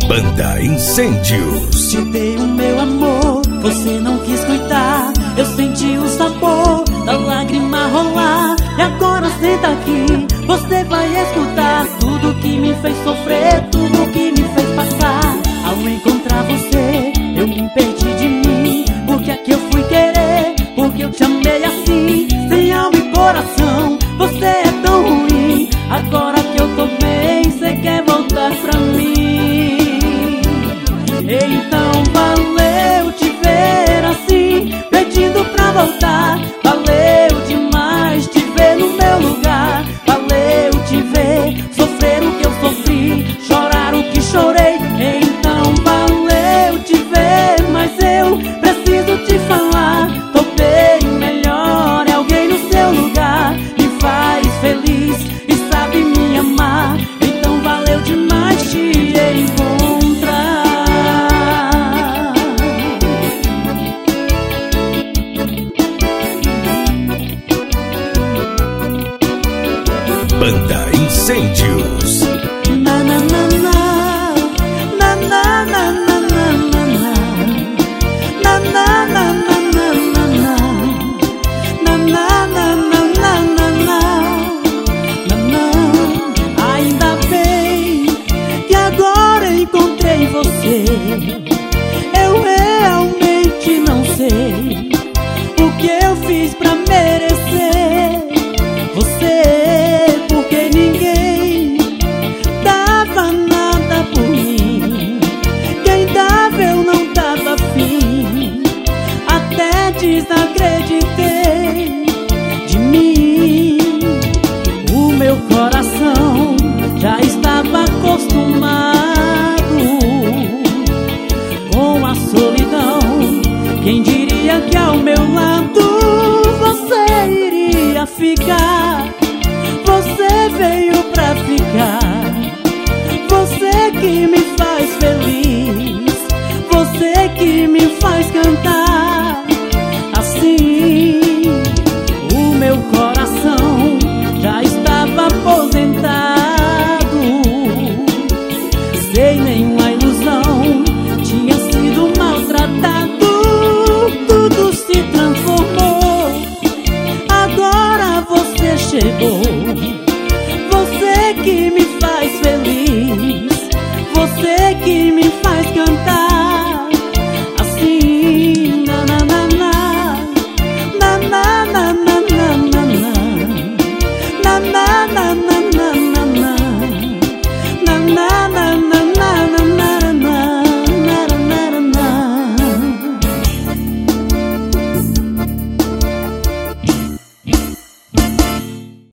Banda Incêndios. Te dei o meu amor, você não quis cuidar. Eu senti o sabor da lágrima rolar. E agora senta aqui, você vai escutar tudo que me fez sofrer, tudo que me fez passar. Ao encontrar você, eu me perdi de mim. Porque é que eu fui querer, porque eu te amei assim, sem alma e coração. Você é tão ruim, agora que eu tô bem, você quer voltar pra mim. Então valeu te ver assim, pedindo pra voltar. Valeu demais te ver no meu lugar. Valeu te ver sofrer o que eu sofri, chorar o que chorei. Então valeu te ver, mas eu preciso te falar. Tô bem melhor, é alguém no seu lugar, me faz feliz e sabe me amar. Então valeu demais te encontrar. Banda Incêndios. Na na na na, na na na na na na, na na na na na na, na na na na na. Ainda bem que agora encontrei você. Eu realmente não sei o que eu fiz pra merecer você, porque ninguém dava nada por mim. Quem dava eu não dava fim. Até desacreditei de mim. O meu coração já estava acostumado com a solidão. Quem diria que ao meu lado você iria ficar? Você veio pra ficar. Você que me faz feliz, você que me faz cantar. Assim, o meu coração já estava aposentado, sem nenhuma ilusão, tinha sido maltratado. Tudo se transformou, agora você chegou